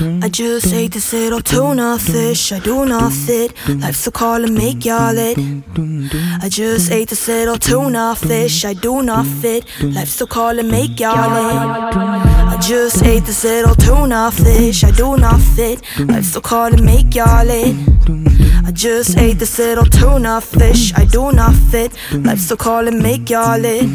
I just ate this little tuna fish. I do not fit. Life's so cold and make y'all it. I just ate this little tuna fish. I do not fit. Life's so cold and make y'all it. I just ate this little tuna fish. I do not fit. Life's so cold and make y'all it. I just ate this little tuna fish. I do not fit. Life's so cold and make y'all it.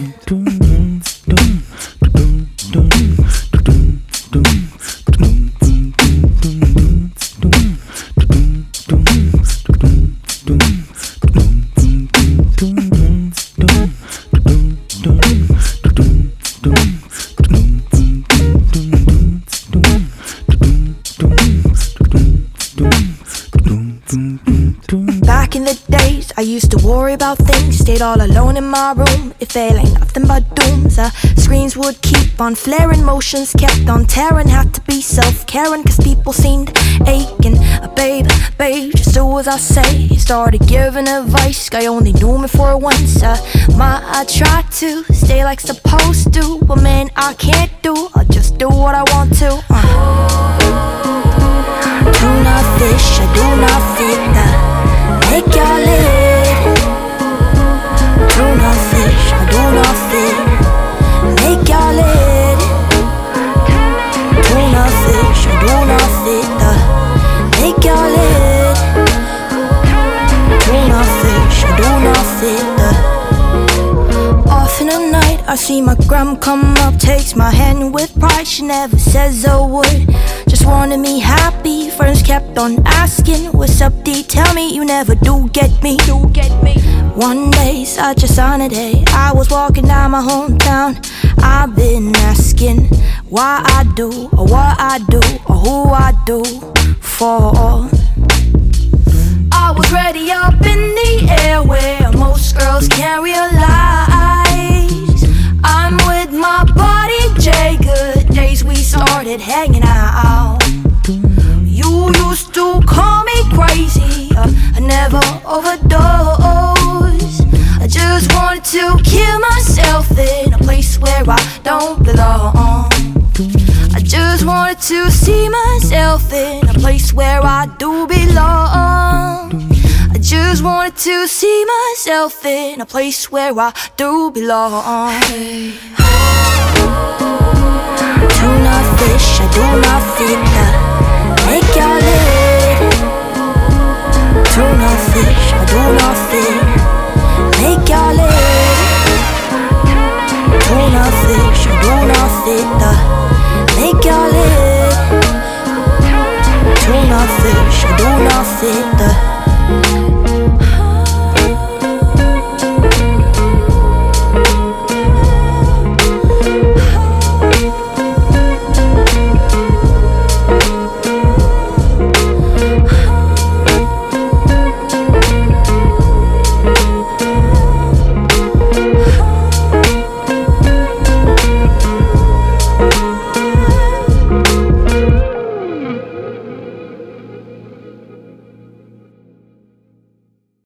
Back in the days, I used to worry about things. Stayed all alone in my room. It felt like nothing but dooms. Screens would keep on flaring, motions kept on tearing. Had to be self-caring, cause people seemed aching. Babe, just do as I say. Started giving advice, guy only knew me for once. I tried to stay like supposed to, but man, I can't do. I'll just do what I want to. Do not fish, I do not fit. Make y'all live. Do not fish, I do not fit. Make y'all live. Do not fish, I do not fit. Make y'all live. Do not fish, I do not fit. Off in the night, I see my gram come up, takes my hand with pride. She never says a word, just wanted me happy. Friends kept on asking, what's up D? Tell me you never do get me. One day, such a sunny day, I was walking down my hometown. I've been asking why I do, or what I do, or who I do for. I was ready up in the air where most girls can't realize I'm with my buddy Jay. Good days we started hanging out. You used to call me crazy, I never overdosed. I just wanted to kill myself in a place where I don't belong. I just wanted to see myself in a place where I do belong. I just wanted to see myself in a place where I do belong. Do not fish, I do not fit.